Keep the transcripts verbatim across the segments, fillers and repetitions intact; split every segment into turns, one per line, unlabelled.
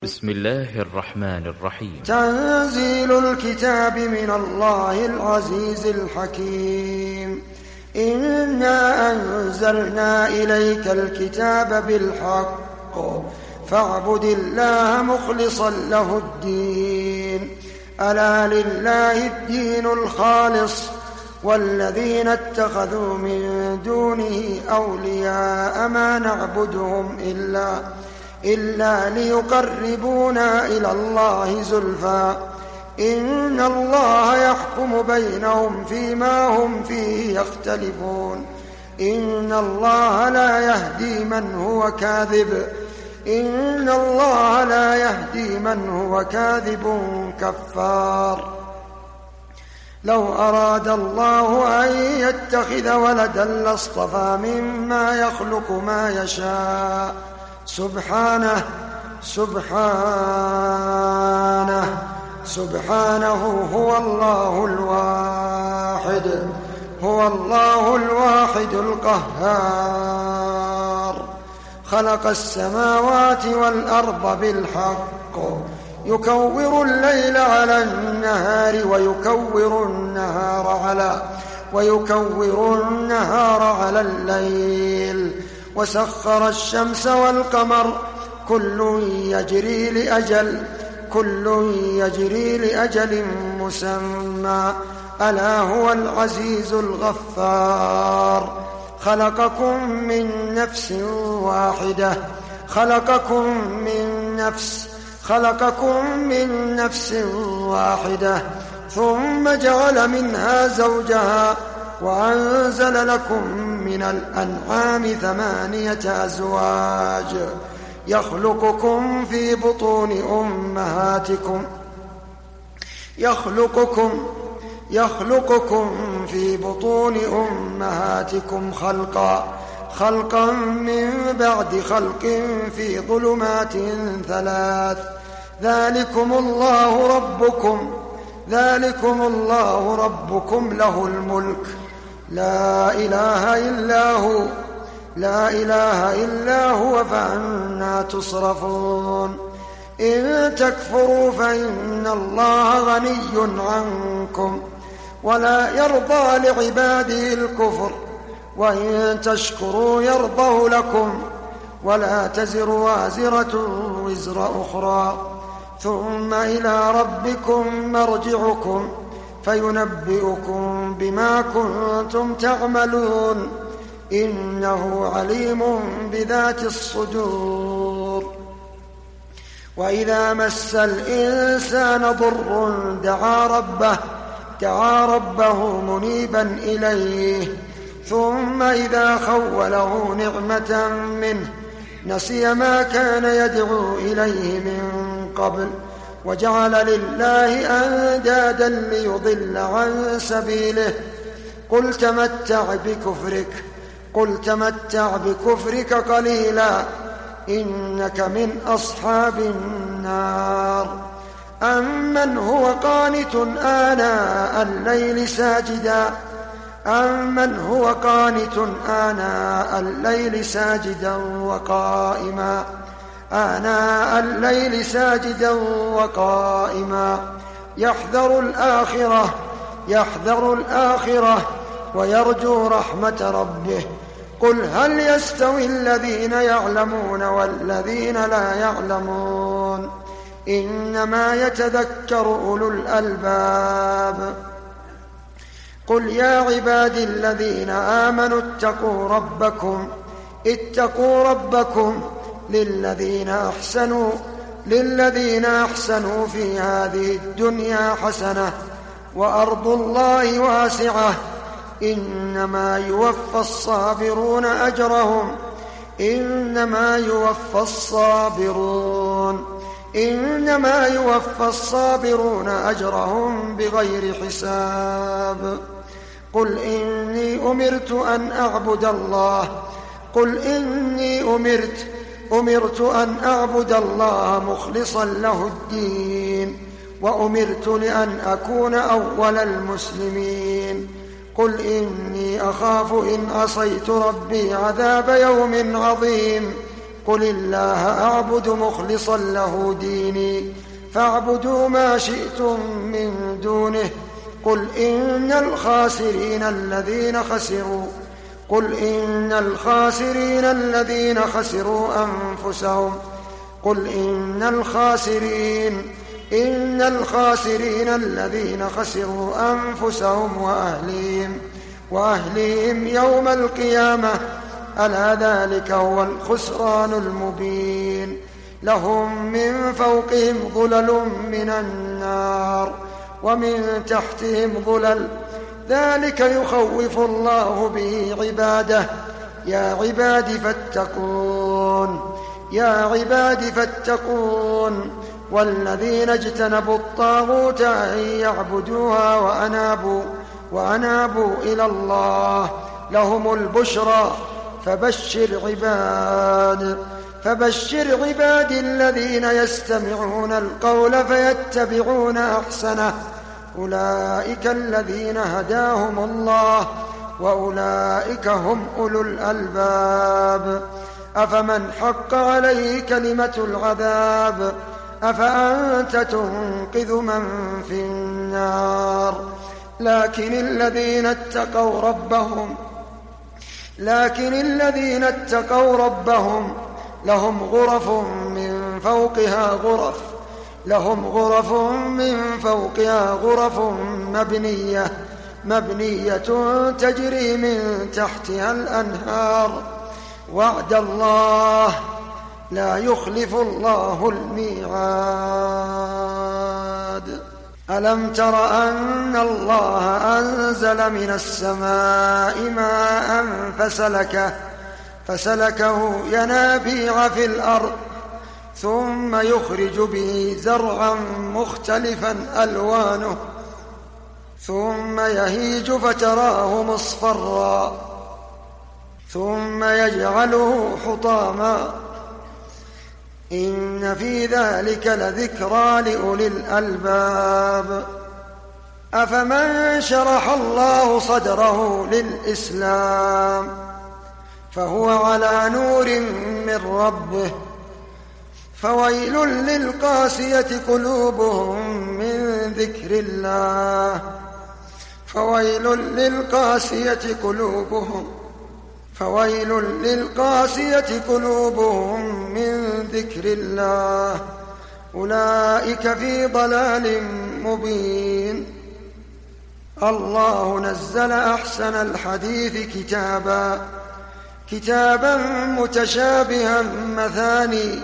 بسم الله الرحمن الرحيم.
تنزيل الكتاب من الله العزيز الحكيم. إنا أنزلنا إليك الكتاب بالحق فاعبد الله مخلصا له الدين. ألا لله الدين الخالص والذين اتخذوا من دونه أولياء ما نعبدهم إلا إلا ليقربونا إلى الله زلفى إن الله يحكم بينهم فيما هم فيه يختلفون. إن الله لا يهدي من هو كاذب إن الله لا يهدي من هو كاذب كفار. لو أراد الله أن يتخذ ولدا لاصطفى مما يخلق ما يشاء سبحانه سبحانه سبحانه هو الله الواحد هو الله الواحد القهار. خلق السماوات والأرض بالحق يكور الليل على النهار ويكور النهار على ويكور النهار على الليل وسخر الشمس والقمر كل يجري لأجل كل يجري لأجل مسمى ألا هو العزيز الغفار. خلقكم من نفس واحدة خلقكم من نفس خلقكم من نفس واحدة ثم جعل منها زوجها وأنزل لكم من الأنعام ثمانية أزواج يخلقكم في بطون أمهاتكم يخلقكم يخلقكم في بطون أمهاتكم خلقا خلقا من بعد خلق في ظلمات ثلاث ذلكم الله ربكم ذلكم الله ربكم له الملك لا إله إلا هو لا إله إلا هو فأنى تصرفون. إن تكفروا فإن الله غني عنكم ولا يرضى لعباده الكفر وإن تشكروا يرضه لكم ولا تزر وازرة وزر أخرى ثم إلى ربكم مرجعكم فينبئكم بما كنتم تعملون إنه عليم بذات الصدور. وإذا مس الإنسان ضر دعا ربه دعا ربه منيبا إليه ثم إذا خوله نعمة منه نسي ما كان يدعو إليه من قبل وجعل لله أندادا ليضل عن سبيله. قل تمتع بكفرك قل تمتع بكفرك قليلا إنك من أصحاب النار. أمن هو قانت آناء الليل ساجدا أمن هو قانت آناء الليل ساجدا وقائما آناء الليل ساجدا وقائما يحذر الآخرة يحذر الآخرة ويرجو رحمة ربه. قل هل يستوي الذين يعلمون والذين لا يعلمون إنما يتذكر أولو الألباب. قل يا عبادي الذين آمنوا اتقوا ربكم اتقوا ربكم للذين أحسنوا للذين أحسنوا في هذه الدنيا حسنة وأرض الله واسعة إنما يوفى الصابرون أجرهم إنما يوفى الصابرون إنما يوفى الصابرون أجرهم بغير حساب. قل إني أمرت أن أعبد الله قل إني أمرت أمرت أن أعبد الله مخلصا له الدين وأمرت لأن أكون أول المسلمين. قل إني أخاف إن عصيت ربي عذاب يوم عظيم قل الله أعبد مخلصا له ديني فاعبدوا ما شئتم من دونه قل إن الخاسرين الذين خسروا قل إن الخاسرين الذين خسروا أنفسهم قل إن الخاسرين إن الخاسرين الذين خسروا أنفسهم وأهليهم وأهليهم يوم القيامة ألا ذلك هو الخسران المبين لهم من فوقهم ظلل من النار ومن تحتهم ظلل ذلك يخوف الله به عباده يا عباد فاتقون يا عباد فاتقون والذين اجتنبوا الطاغوت أن يعبدوها وأنابوا وأنابوا إلى الله لهم البشرى فبشر عباد فبشر عباد الذين يستمعون القول فيتبعون أحسنه أولئك الذين هداهم الله وأولئك هم أولو الألباب أفمن حق عليه كلمة العذاب أفأنت تنقذ من في النار لكن الذين اتقوا ربهم لكن الذين اتقوا ربهم لهم غرف من فوقها غرف لهم غرف من فوقها غرف مبنية مبنية تجري من تحتها الأنهار وعد الله لا يخلف الله الميعاد ألم تر أن الله أنزل من السماء ماء فسلكه فسلكه ينابيع في الأرض ثم يخرج به زرعا مختلفا ألوانه ثم يهيج فتراه مصفرا ثم يجعله حطاما إن في ذلك لذكرى لأولي الألباب أفمن شرح الله صدره للإسلام فهو على نور من ربه فويل للقاسية قلوبهم من ذكر الله فويل للقاسية قلوبهم فويل للقاسية قلوبهم من ذكر الله أولئك في ضلال مبين الله نزل أحسن الحديث كتابا كتابا متشابها مثاني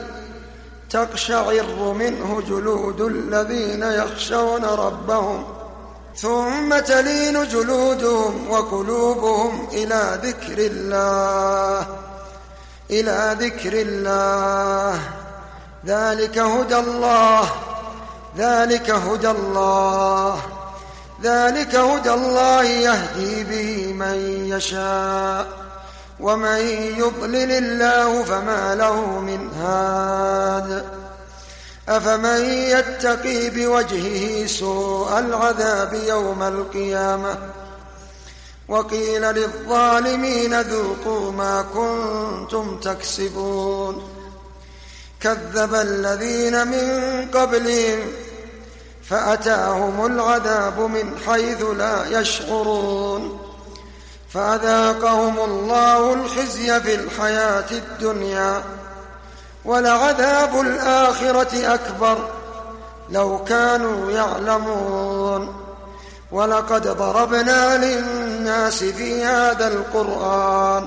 تقشعر منه جلود الذين يخشون ربهم ثم تلين جلودهم وقلوبهم إلى ذكر الله إلى ذكر الله ذلك هدى الله ذلك هدى الله ذلك هدى الله يهدي به من يشاء ومن يضلل الله فما له من هاد أفمن يتقي بوجهه سوء العذاب يوم القيامة وقيل للظالمين ذوقوا ما كنتم تكسبون كذب الذين من قبلهم فأتاهم العذاب من حيث لا يشعرون فأذاقهم الله الخزي في الحياة الدنيا ولعذاب الآخرة أكبر لو كانوا يعلمون ولقد ضربنا للناس في هذا القرآن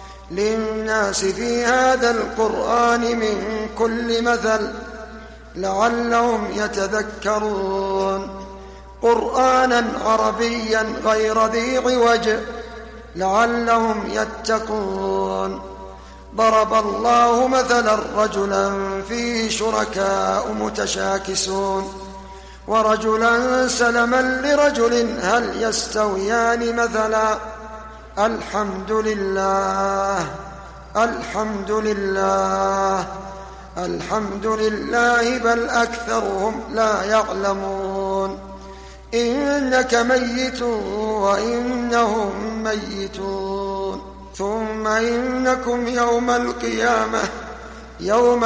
للناس في هذا القرآن من كل مثل لعلهم يتذكرون قرآنا عربيا غير ذي عوج لعلهم يتقون ضرب الله مثلا رجلا فيه شركاء متشاكسون ورجلا سلما لرجل هل يستويان مثلا الحمد لله الحمد لله الحمد لله بل أكثرهم لا يعلمون إنك ميت وإنهم ميتون ثم إنكم يوم القيامة يوم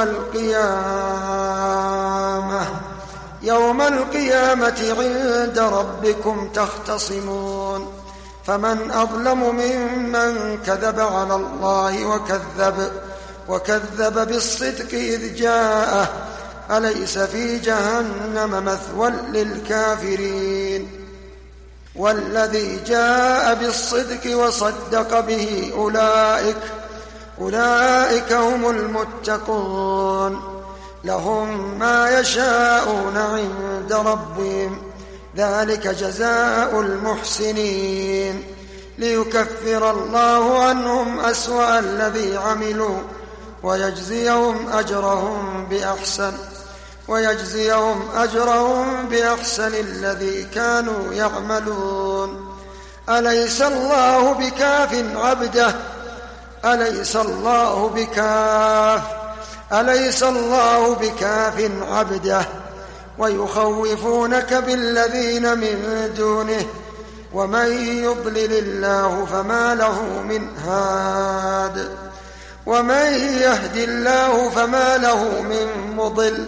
القيامة يوم القيامة عند ربكم تختصمون فمن أظلم ممن كذب على الله وكذب وكذب بالصدق إذ جاءه أليس في جهنم مثوى للكافرين والذي جاء بالصدق وصدق به أولئك أولئك هم المتقون لهم ما يشاءون عند ربهم ذلك جزاء المحسنين ليكفر الله عنهم أسوأ الذي عملوا ويجزيهم أجرهم بأحسن ويجزيهم أجرهم بأحسن الذي كانوا يعملون أليس الله بكاف عبده أليس الله بكاف أليس الله بكاف عبده ويخوفونك بالذين من دونه ومن يضلل الله فما له من هاد ومن يهد الله فما له من مضل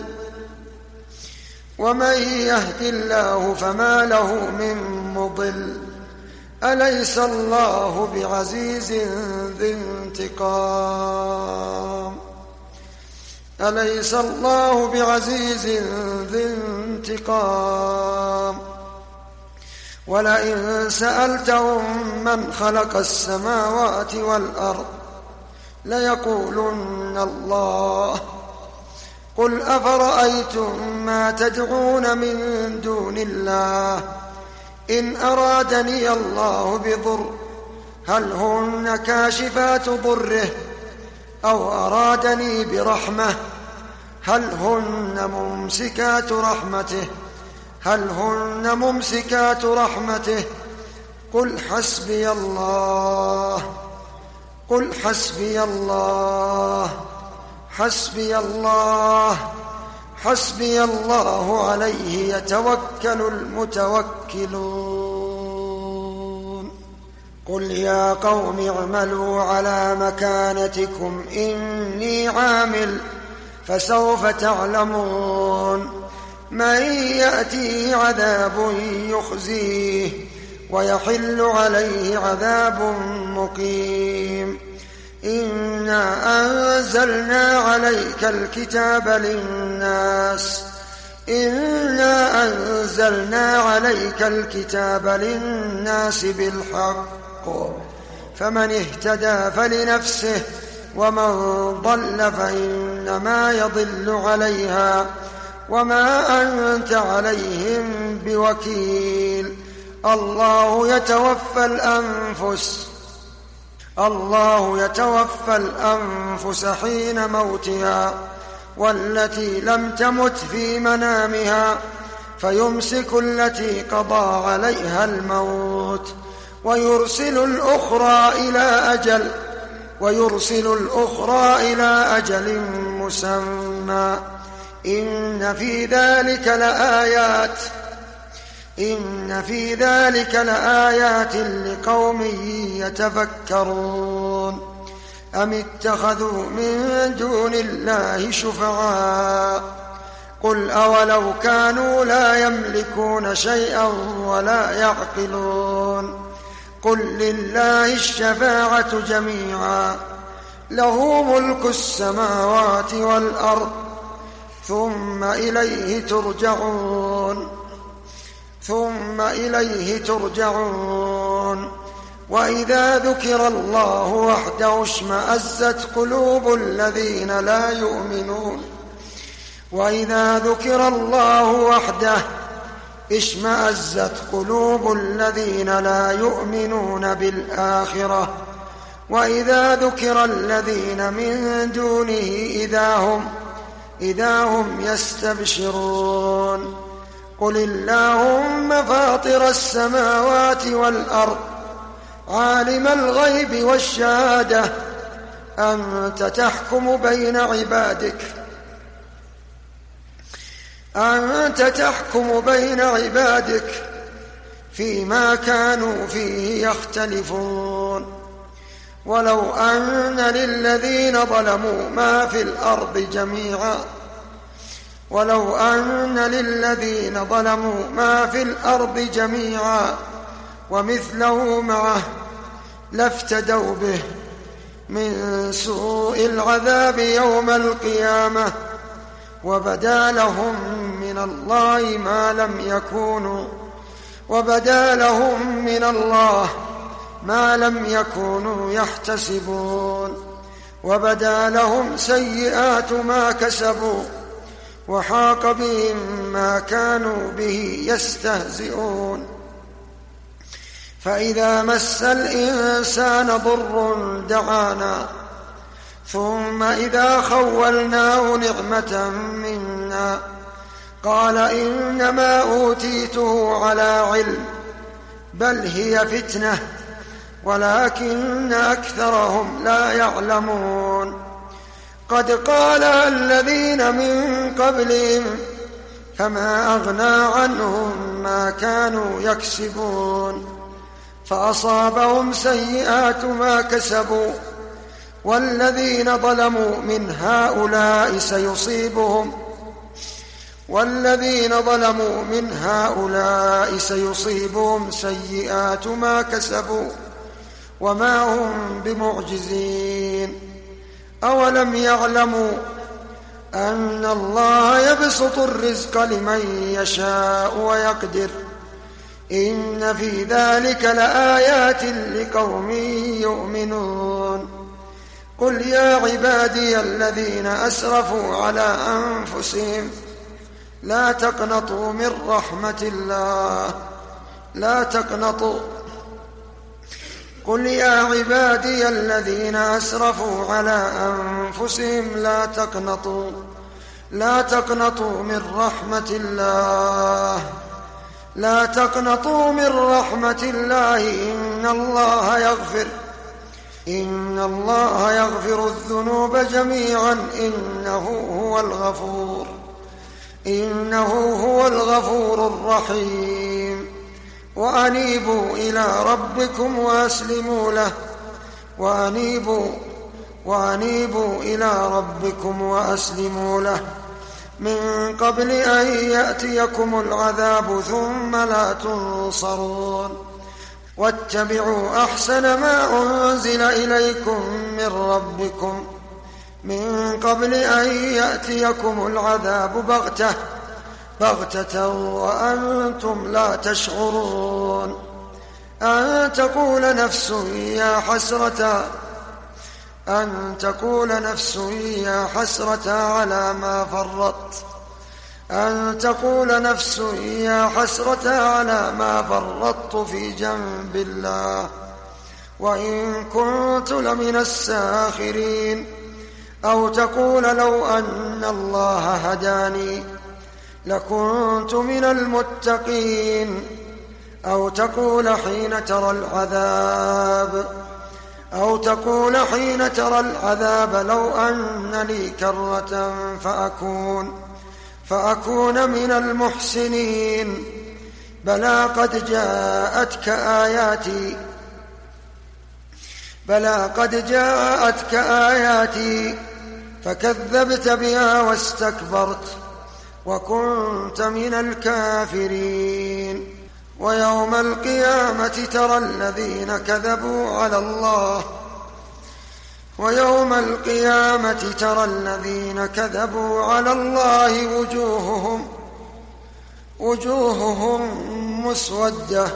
ومن يهد الله فما له من مضل أليس الله بعزيز ذي انتقام أليس الله بعزيز ذي انتقام ولئن سألتهم من خلق السماوات والأرض ليقولن الله قل أفرأيتم ما تدعون من دون الله إن أرادني الله بضر هل هن كاشفات ضره أو أرادني برحمة هل هن ممسكات رحمته هل هن ممسكات رحمته قل حسبي الله قل حسبي الله حسبي الله حسبي الله عليه يتوكل المتوكلون قل يا قوم اعملوا على مكانتكم إني عامل فسوف تعلمون من يأتيه عذاب يخزيه ويحل عليه عذاب مقيم إنا أنزلنا عليك الكتاب للناس إنا أنزلنا عليك الكتاب للناس بالحق فمن اهتدى فلنفسه ومن ضل فإنما يضل عليها وما أنت عليهم بوكيل الله يتوفى الأنفس الله يتوفى الأنفس حين موتها والتي لم تمت في منامها فيمسك التي قضى عليها الموت ويرسل الأخرى إلى أجل ويرسل الأخرى إلى أجل مسمى إن في ذلك لآيات إن في ذلك لآيات لقوم يتفكرون أم اتخذوا من دون الله شفعاء قل أولو كانوا لا يملكون شيئا ولا يعقلون قل لله الشفاعة جميعا له ملك السماوات والأرض ثم إليه ترجعون ثم إليه ترجعون وإذا ذكر الله وحده اشمأزت قلوب الذين لا يؤمنون وإذا ذكر الله وحده اشمأزت قلوب الذين لا يؤمنون بالآخرة وإذا ذكر الذين من دونه إذا هم إذا هم يستبشرون قل اللهم فاطر السماوات والأرض عالم الغيب والشهادة أنت تحكم بين عبادك أنت تحكم بين عبادك فيما كانوا فيه يختلفون ولو أن للذين ظلموا ما في الأرض جميعا ولو أن للذين ظلموا ما في الأرض جميعا ومثله معه لافتدوا به من سوء العذاب يوم القيامة وبدا لهم من الله ما لم يكونوا وبدا لهم من الله ما لم يكونوا يحتسبون وبدا لهم سيئات ما كسبوا وحاق بهم ما كانوا به يستهزئون فإذا مس الإنسان ضر دعانا ثم إذا خولناه نعمة منا قال إنما أوتيته على علم بل هي فتنة ولكن أكثرهم لا يعلمون قد قال الذين من قبلهم فما أغنى عنهم ما كانوا يكسبون فأصابهم سيئات ما كسبوا والذين ظلموا من هؤلاء سيصيبهم والذين ظلموا من هؤلاء سيصيبهم سيئات ما كسبوا وما هم بمعجزين أولم يعلموا أن الله يبسط الرزق لمن يشاء ويقدر إن في ذلك لآيات لقوم يؤمنون قل يا عبادي الذين أسرفوا على أنفسهم لا تقنطوا من رحمة الله لا تقنطوا قل يا عبادي الذين أسرفوا على أنفسهم لا تقنطوا لا تقنطوا من رحمة الله لا تقنطوا من رحمة الله إن الله يغفر إن الله يغفر الذنوب جميعا إنه هو الغفور إنه هو الغفور الرحيم وأنيبوا إلى ربكم وأسلموا له وأنيبوا وأنيبوا إلى ربكم وأسلموا له من قبل أن يأتيكم العذاب ثم لا تنصرون واتبعوا أحسن ما أنزل إليكم من ربكم من قبل أن يأتيكم العذاب بغتة بغتة وأنتم لا تشعرون أن تقول نفس يا حسرة أن تقول نفس يا حسرة على ما فرطت أن تقول نفس يا حسرة على ما فرطت في جنب الله وإن كنت لمن الساخرين أو تقول لو أن الله هداني لكنت من المتقين أو تقول حين ترى العذاب أو تقول حين ترى العذاب لو أن لي كرة فأكون فأكون من المحسنين بلى قد جاءتك آياتي بلى قد جاءتك آياتي فكذبت بها واستكبرت وكنت من الكافرين ويوم القيامة ترى الذين كذبوا على الله ويوم القيامة ترى الذين كذبوا على الله وجوههم وجوههم مسودة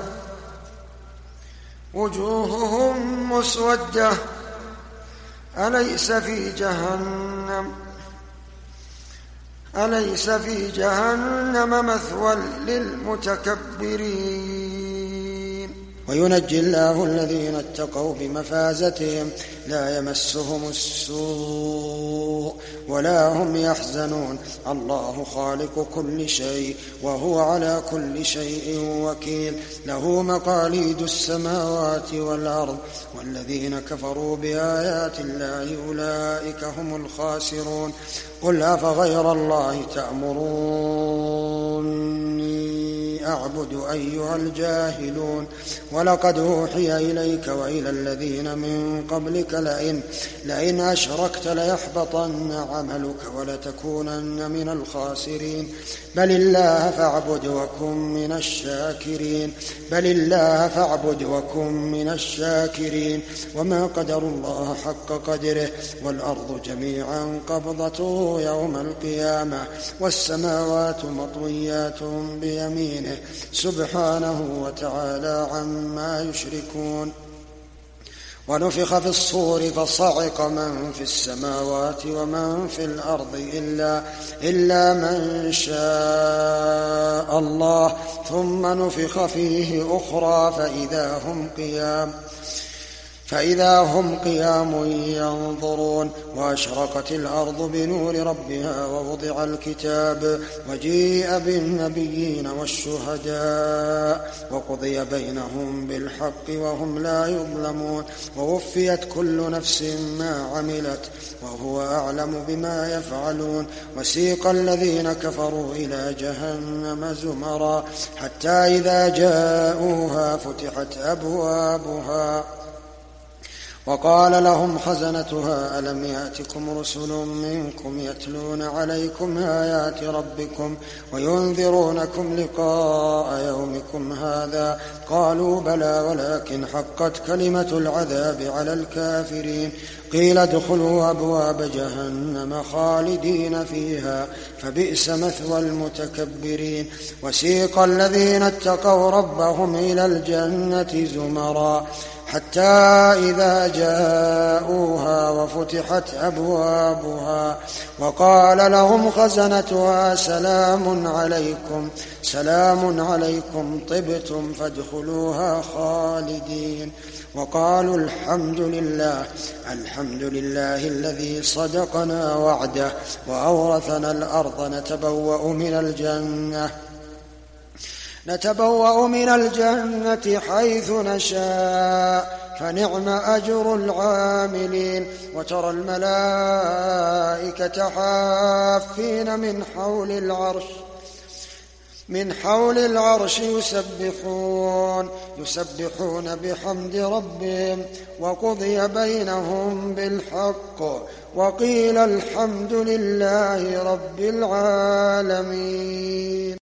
وجوههم مسودة أليس في جهنم أليس في جهنم مثوى للمتكبرين وينجي الله الذين اتقوا بمفازتهم لا يمسهم السوء ولا هم يحزنون الله خالق كل شيء وهو على كل شيء وكيل له مقاليد السماوات والأرض والذين كفروا بآيات الله أولئك هم الخاسرون قل أفغير الله تأمروني أعبد أيها الجاهلون ولقد أوحي إليك وإلى الذين من قبلك لئن, لئن أشركت ليحبطن عملك ولتكونن من الخاسرين بل الله فاعبد وكن من الشاكرين بل الله فاعبد وكن من الشاكرين وما قدر الله حق قدره والأرض جميعا قبضته يوم القيامة والسماوات مطويات بيمينه سبحانه وتعالى عما يشركون ونفخ في الصور فصعق من في السماوات ومن في الأرض إلا, إلا من شاء الله ثم نفخ فيه أخرى فإذا هم قيام فإذا هم قيام ينظرون وأشرقت الأرض بنور ربها ووضع الكتاب وجيء بالنبيين والشهداء وقضي بينهم بالحق وهم لا يظلمون ووفيت كل نفس ما عملت وهو أعلم بما يفعلون وسيق الذين كفروا إلى جهنم زمرا حتى إذا جاءوها فتحت أبوابها وقال لهم خزنتها ألم يأتكم رسل منكم يتلون عليكم آيات ربكم وينذرونكم لقاء يومكم هذا قالوا بلى ولكن حقت كلمة العذاب على الكافرين قيل ادخلوا أبواب جهنم خالدين فيها فبئس مثوى المتكبرين وسيق الذين اتقوا ربهم إلى الجنة زمرا حتى إذا جاءوها وفتحت أبوابها وقال لهم خزنتها سلام عليكم سلام عليكم طبتم فادخلوها خالدين وقالوا الحمد لله الحمد لله الذي صدقنا وعده وأورثنا الأرض نتبوأ من الجنة نتبوأ من الجنة حيث نشاء فنعم أجر العاملين وترى الملائكة حافين من حول العرش من حول العرش يسبحون يسبحون بحمد ربهم وقضي بينهم بالحق وقيل الحمد لله رب العالمين.